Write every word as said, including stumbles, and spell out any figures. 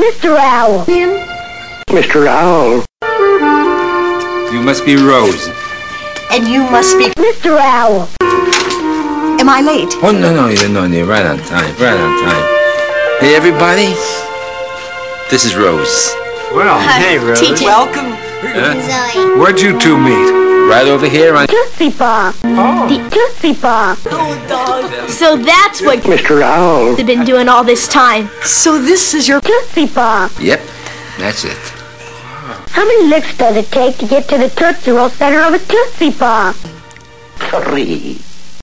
Mister Owl. Mister Owl. You must be Rose. And you must be Mister Owl. Am I late? Oh, no, no, you're, no, you're right on time, right on time. Hey, everybody, this is Rose. Well, hey, Rose. T T. Welcome. Huh? Where'd you two meet? Right over here on... Tootsie Pop. Oh. The Tootsie Pop. Oh, dog. So that's what Mister Owl. they've been doing all this time. So this is your Tootsie Pop. Yep, that's it. How many licks does it take to get to the Tootsie Roll center of a Tootsie Pop? Three.